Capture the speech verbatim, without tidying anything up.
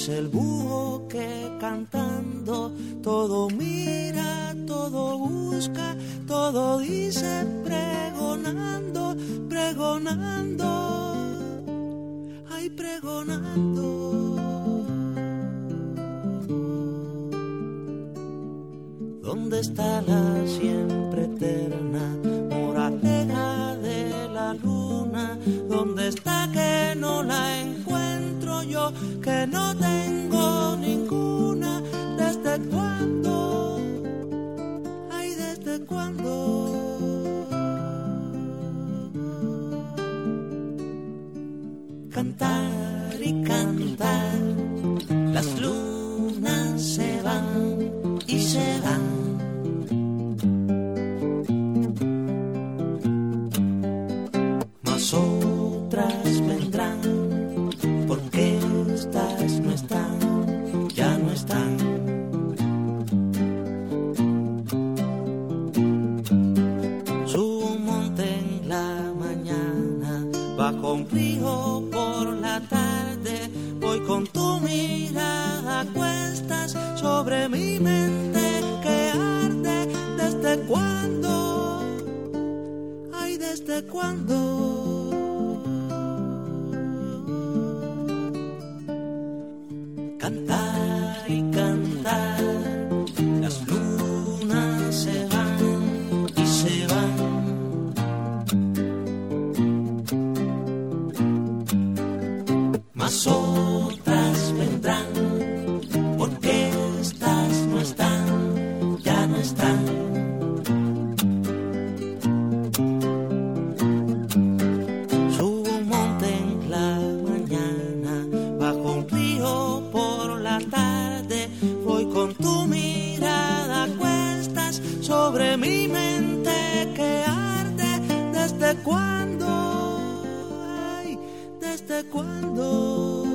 el búho que cantando todo mira, todo busca, todo dice, pregonando, pregonando, ay, pregonando. ¿Dónde está la siempre eterna moraleja de la luna? ¿Dónde está que no la encuentro yo, que no tengo ninguna? ¿Desde cuándo? Ay, ¿desde cuándo? Cantar y cantar, las lunas se van y se van. Mas otras vendrán, porque estas no están, ya no están. Subo un monte en la mañana, bajo un río por la tarde, voy con tu mirada a cuestas sobre mi mente que arde. ¿Desde cuándo? Ay, ¿desde cuándo? Cantar y cantar, las lunas se van y se van. Mas otras vendrán, porque estas no están, ya no están. Subo un monte en la mañana, bajo un río por la tarde, voy con tu mirada a cuestas sobre mi mente que arde. ¿Desde cuándo? Ay, ¿desde cuándo?